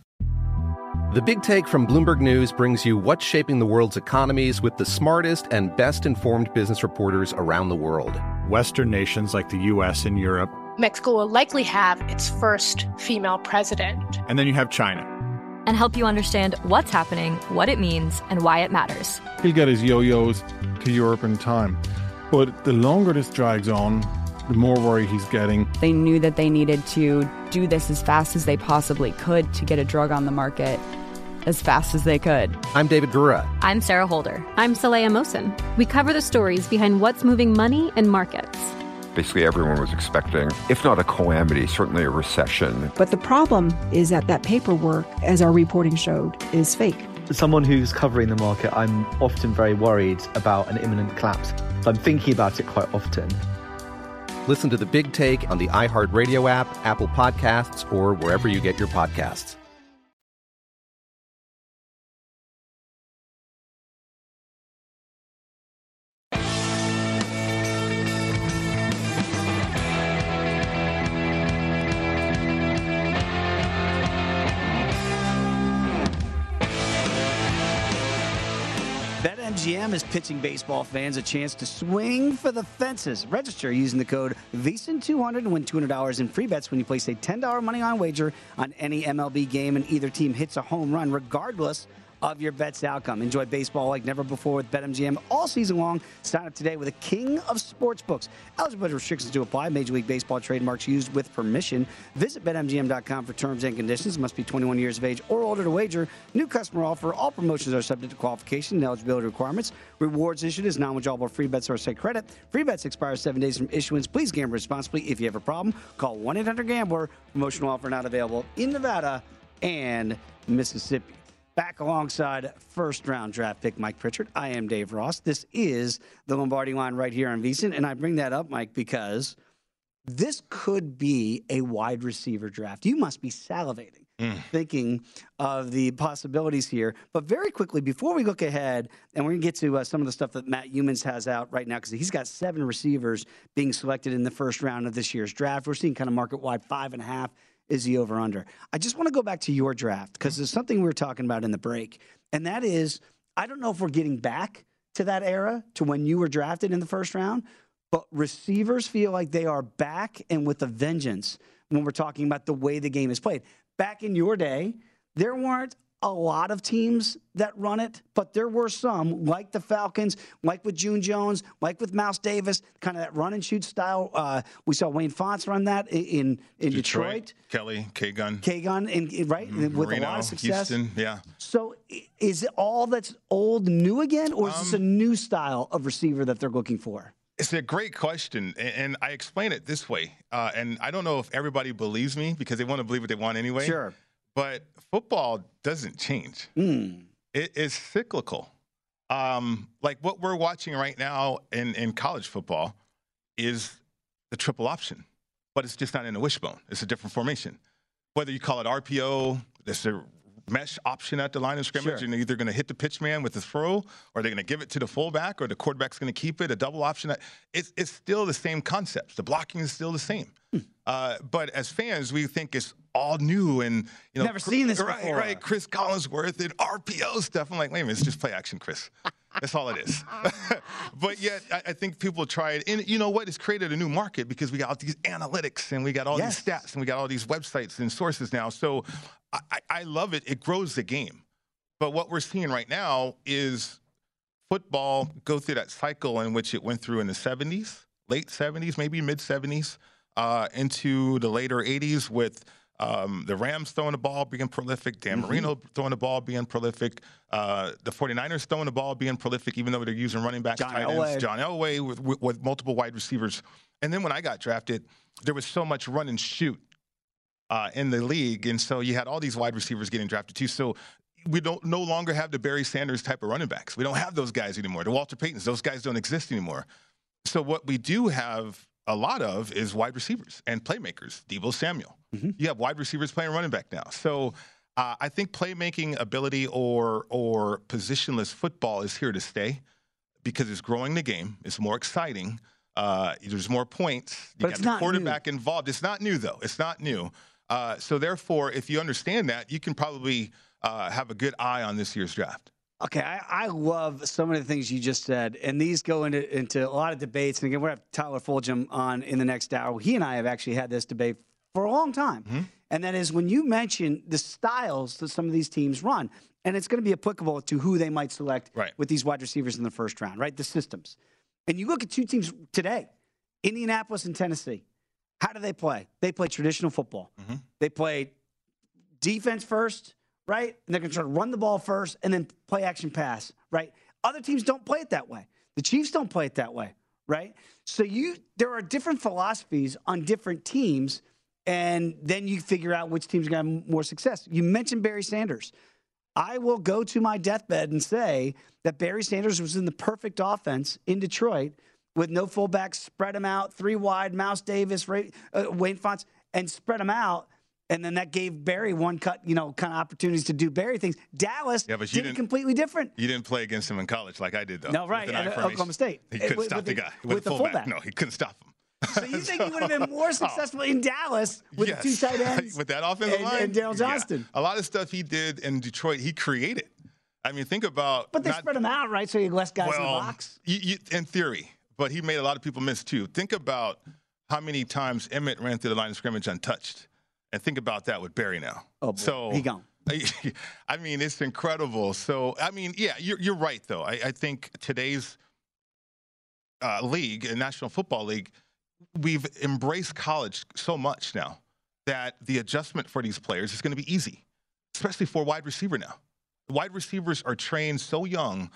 The Big Take from Bloomberg News brings you what's shaping the world's economies with the smartest and best-informed business reporters around the world. Western nations like the U.S. and Europe. Mexico will likely have its first female president. And then you have China. And help you understand what's happening, what it means, and why it matters. He'll get his yo-yos to Europe in time. But the longer this drags on, the more worry he's getting. They knew that they needed to do this as fast as they possibly could to get a drug on the market as fast as they could. I'm David Gura. I'm Sarah Holder. I'm Saleha Mohsen. We cover the stories behind what's moving money and markets. Basically, everyone was expecting, if not a calamity, certainly a recession. But the problem is that paperwork, as our reporting showed, is fake. As someone who's covering the market, I'm often very worried about an imminent collapse. So I'm thinking about it quite often. Listen to The Big Take on the iHeartRadio app, Apple Podcasts, or wherever you get your podcasts. BetMGM is pitching baseball fans a chance to swing for the fences. Register using the code VEASAN200 and win $200 in free bets when you place a $10 moneyline wager on any MLB game and either team hits a home run regardless of your bet's outcome. Enjoy baseball like never before with BetMGM all season long. Sign up today with the king of sportsbooks. Eligibility restrictions to apply. Major League Baseball trademarks used with permission. Visit BetMGM.com for terms and conditions. Must be 21 years of age or older to wager. New customer offer. All promotions are subject to qualification and eligibility requirements. Rewards issued as non-withdrawable free bets or site credit. Free bets expire 7 days from issuance. Please gamble responsibly. If you have a problem, call 1-800-GAMBLER. Promotional offer not available in Nevada and Mississippi. Back alongside first-round draft pick Mike Pritchard, I am Dave Ross. This is the Lombardi Line right here on VSiN, and I bring that up, Mike, because this could be a wide receiver draft. You must be salivating thinking of the possibilities here. But very quickly, before we look ahead, and we're going to get to some of the stuff that Matt Youmans has out right now, because he's got 7 receivers being selected in the first round of this year's draft. We're seeing kind of market-wide 5.5. Is the over-under. I just want to go back to your draft because there's something we were talking about in the break, and that is I don't know if we're getting back to that era, to when you were drafted in the first round, but receivers feel like they are back and with a vengeance when we're talking about the way the game is played. Back in your day, there weren't a lot of teams that run it, but there were some, like the Falcons, like with June Jones, like with Mouse Davis, kind of that run-and-shoot style. We saw Wayne Fontes run that in Detroit. Kelly, K-Gun. Right? With Marino, a lot of success. Houston, yeah. So is it all that's old new again, or is this a new style of receiver that they're looking for? It's a great question, and I explain it this way. And I don't know if everybody believes me because they want to believe what they want anyway. Sure. But football doesn't change. It is cyclical. Like what we're watching right now in college football is the triple option, but it's just not in a wishbone. It's a different formation. Whether you call it RPO, there's a mesh option at the line of scrimmage, and they're either going to hit the pitch man with the throw, or they're going to give it to the fullback, or the quarterback's going to keep it, a double option. It's still the same concepts. The blocking is still the same. But as fans, we think it's all new and never seen this before. Right, Chris Collinsworth and RPO stuff. I'm like, wait a minute, it's just play action, Chris. That's all it is. But yet, I think people try it. And you know what? It's created a new market because we got all these analytics and we got all these stats and we got all these websites and sources now. So I love it. It grows the game. But what we're seeing right now is football go through that cycle in which it went through in the 70s, late 70s, maybe mid-70s, into the later 80s with the Rams throwing the ball, being prolific. Dan Marino throwing the ball, being prolific. The 49ers throwing the ball, being prolific, even though they're using running backs, tight ends. John Elway with multiple wide receivers. And then when I got drafted, there was so much run and shoot in the league. And so you had all these wide receivers getting drafted too. So we don't no longer have the Barry Sanders type of running backs. We don't have those guys anymore. The Walter Paytons, those guys don't exist anymore. So what we do have a lot of is wide receivers and playmakers. Deebo Samuel. You have wide receivers playing running back now. So I think playmaking ability or positionless football is here to stay because it's growing the game. It's more exciting. There's more points. You got the quarterback involved. It's not new, though. It's not new. So therefore, if you understand that, you can probably have a good eye on this year's draft. Okay, I love some of the things you just said, and these go into a lot of debates. And again, we're going to have Tyler Fulgham on in the next hour. He and I have actually had this debate for a long time. And that is when you mention the styles that some of these teams run, and it's going to be applicable to who they might select with these wide receivers in the first round, right? The systems. And you look at two teams today, Indianapolis and Tennessee. How do they play? They play traditional football. They play defense first, right? And they're going to try to run the ball first and then play action pass, right? Other teams don't play it that way. The Chiefs don't play it that way, right? So there are different philosophies on different teams, and then you figure out which teams are going to have more success. You mentioned Barry Sanders. I will go to my deathbed and say that Barry Sanders was in the perfect offense in Detroit with no fullbacks, spread them out, 3 wide, Mouse Davis, Wayne Fontes, and spread them out. And then that gave Barry one cut, kind of opportunities to do Barry things. Dallas did it completely different. You didn't play against him in college like I did, though. No, right. At Oklahoma State. He couldn't stop the guy. With the fullback. No, he couldn't stop him. So you think he would have been more successful in Dallas with the 2 tight ends? With that offensive line? And Daryl Johnston. Yeah. A lot of stuff he did in Detroit, he created. I mean, think about. But they spread them out, right? So you have less guys in the box. In theory, but he made a lot of people miss too. Think about how many times Emmett ran through the line of scrimmage untouched, and think about that with Barry now. Oh, boy. So he gone. I mean, it's incredible. So, I mean, yeah, you're right, though. I think today's league, National Football League, we've embraced college so much now that the adjustment for these players is going to be easy, especially for wide receiver now. Wide receivers are trained so young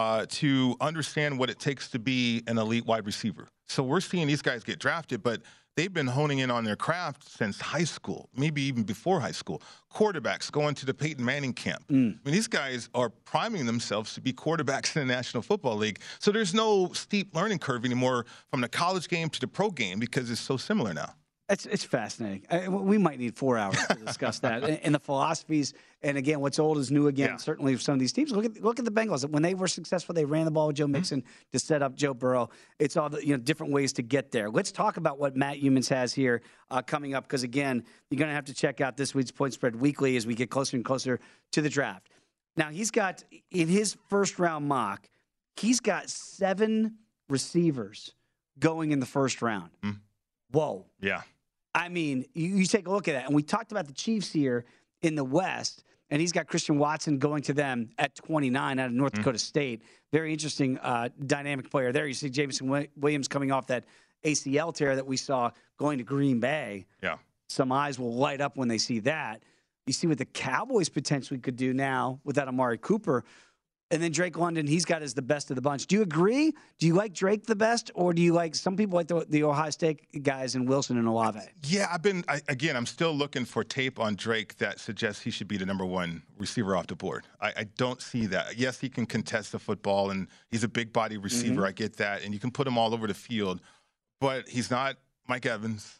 to understand what it takes to be an elite wide receiver. So we're seeing these guys get drafted, but they've been honing in on their craft since high school, maybe even before high school. Quarterbacks going to the Peyton Manning camp. I mean, these guys are priming themselves to be quarterbacks in the National Football League. So there's no steep learning curve anymore from the college game to the pro game because it's so similar now. It's fascinating. We might need 4 hours to discuss that and the philosophies. And again, what's old is new again. Yeah. Certainly, some of these teams. Look at the Bengals. When they were successful, they ran the ball with Joe Mixon to set up Joe Burrow. It's all the different ways to get there. Let's talk about what Matt Youmans has here coming up, because again, you're going to have to check out this week's Point Spread Weekly as we get closer and closer to the draft. Now he's got in his first round mock, he's got 7 receivers going in the first round. Whoa. Yeah. I mean, you take a look at that. And we talked about the Chiefs here in the West, and he's got Christian Watson going to them at 29 out of North Dakota State. Very interesting dynamic player there. You see Jameson Williams coming off that ACL tear that we saw going to Green Bay. Yeah. Some eyes will light up when they see that. You see what the Cowboys potentially could do now without Amari Cooper. And then Drake London, he's got as the best of the bunch. Do you agree? Do you like Drake the best, or do you like some people like the Ohio State guys in Wilson and Olave? Yeah, I'm still looking for tape on Drake that suggests he should be the number 1 receiver off the board. I don't see that. Yes, he can contest the football, and he's a big body receiver. I get that, and you can put him all over the field, but he's not Mike Evans.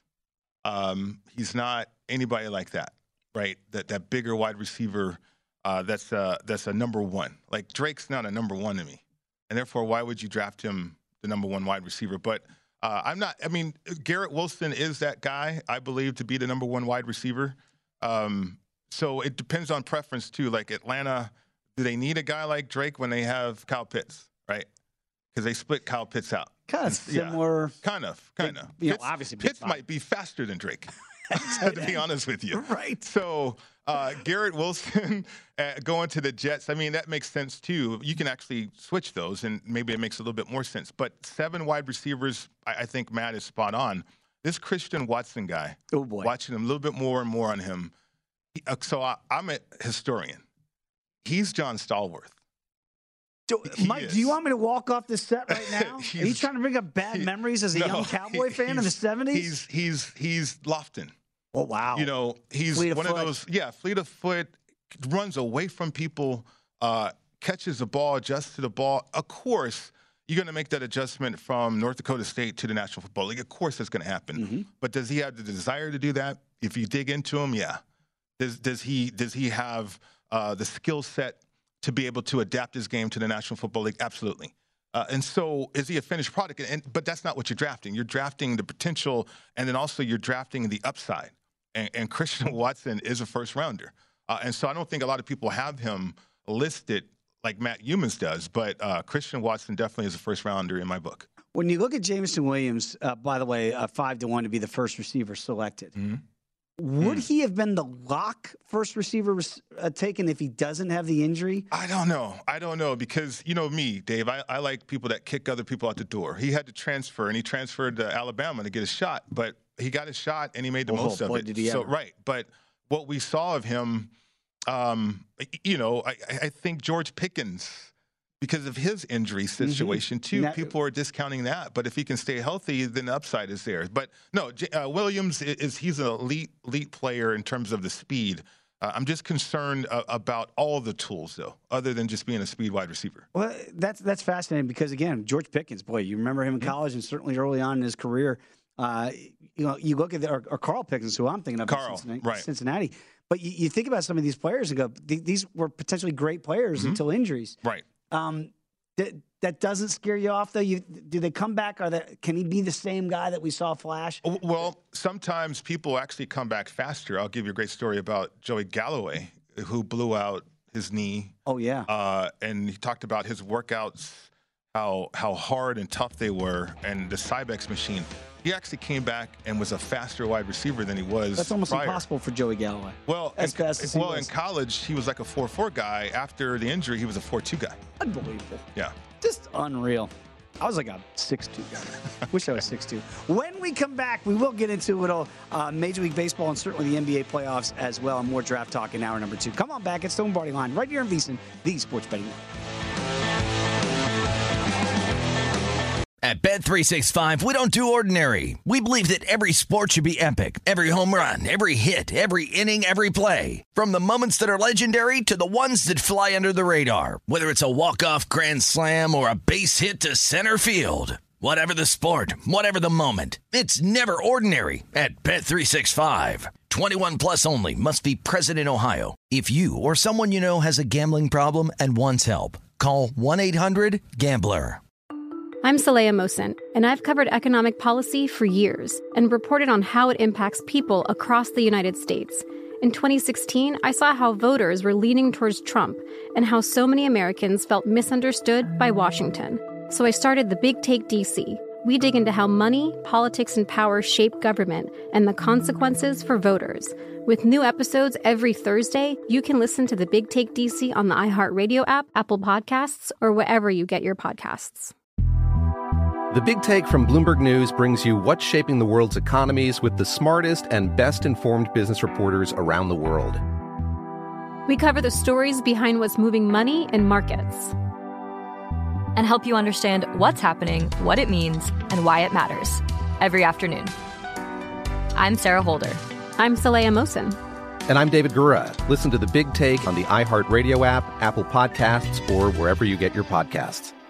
He's not anybody like that, right? That bigger wide receiver. That's a number 1. Like, Drake's not a number 1 to me, and therefore, why would you draft him the number 1 wide receiver? But I'm not. I mean, Garrett Wilson is that guy, I believe, to be the number 1 wide receiver. So it depends on preference too. Like Atlanta, do they need a guy like Drake when they have Kyle Pitts, right? Because they split Kyle Pitts out. Kind of similar. Yeah, kind of. Obviously, Pitts might be faster than Drake. To be honest with you. Right. So Garrett Wilson going to the Jets, I mean, that makes sense too. You can actually switch those, and maybe it makes a little bit more sense. But 7 wide receivers, I think Matt is spot on. This Christian Watson guy, oh boy, watching him a little bit more and more on him. I'm a historian. He's John Stallworth. Mike, do you want me to walk off this set right now? Are you trying to bring up bad memories as a young Cowboy fan in the 70s? He's Lofton. Oh, wow. He's one of those, fleet of foot, runs away from people, catches the ball, adjusts to the ball. Of course, you're going to make that adjustment from North Dakota State to the National Football League. Of course that's going to happen. But does he have the desire to do that? If you dig into him, yeah. Does he have the skill set to be able to adapt his game to the National Football League? Absolutely. And so is he a finished product? But that's not what you're drafting. You're drafting the potential, and then also you're drafting the upside. And Christian Watson is a first-rounder. And so I don't think a lot of people have him listed like Matt Youmans does, but Christian Watson definitely is a first-rounder in my book. When you look at Jameson Williams, by the way, 5-1 to be the first receiver selected, would he have been the lock first receiver taken if he doesn't have the injury? I don't know because, me, Dave, I like people that kick other people out the door. He had to transfer, and he transferred to Alabama to get a shot, but he got a shot, and he made the most of it. Did he ever. Right. But what we saw of him, I think George Pickens, because of his injury situation too, people are discounting that. But if he can stay healthy, then the upside is there. But no, Williams he's an elite player in terms of the speed. I'm just concerned about all the tools, though, other than just being a speed wide receiver. Well, that's fascinating because, again, George Pickens, boy, you remember him in college and certainly early on in his career. You look at or Carl Pickens, who I'm thinking of, Cincinnati. But you think about some of these players and go, these were potentially great players until injuries. Right. That doesn't scare you off, though? Do they come back? Can he be the same guy that we saw flash? Well, sometimes people actually come back faster. I'll give you a great story about Joey Galloway, who blew out his knee. Oh, yeah. And he talked about his workouts, how hard and tough they were, and the Cybex machine. He actually came back and was a faster wide receiver than he was. That's almost prior. impossible for Joey Galloway. Well, as fast as he was. In college, he was like a 4.4 guy. After the injury, he was a 4.2 guy. Unbelievable. Yeah. Just unreal. I was like a 6'2 guy. Wish I was 6'2. When we come back, we will get into a little Major League Baseball and certainly the NBA playoffs as well, and more draft talk in hour number 2. Come on back. It's the Lombardi Line right here in VSiN, the Sports Betting Network. At Bet365, we don't do ordinary. We believe that every sport should be epic. Every home run, every hit, every inning, every play. From the moments that are legendary to the ones that fly under the radar. Whether it's a walk-off grand slam or a base hit to center field. Whatever the sport, whatever the moment. It's never ordinary at Bet365. 21 plus only. Must be present in Ohio. If you or someone you know has a gambling problem and wants help, call 1-800-GAMBLER. I'm Saleha Mohsin, and I've covered economic policy for years and reported on how it impacts people across the United States. In 2016, I saw how voters were leaning towards Trump and how so many Americans felt misunderstood by Washington. So I started The Big Take DC. We dig into how money, politics, and power shape government and the consequences for voters. With new episodes every Thursday, you can listen to The Big Take DC on the iHeartRadio app, Apple Podcasts, or wherever you get your podcasts. The Big Take from Bloomberg News brings you what's shaping the world's economies with the smartest and best-informed business reporters around the world. We cover the stories behind what's moving money and markets. And help you understand what's happening, what it means, and why it matters. Every afternoon. I'm Sarah Holder. I'm Saleha Mohsin. And I'm David Gura. Listen to The Big Take on the iHeartRadio app, Apple Podcasts, or wherever you get your podcasts.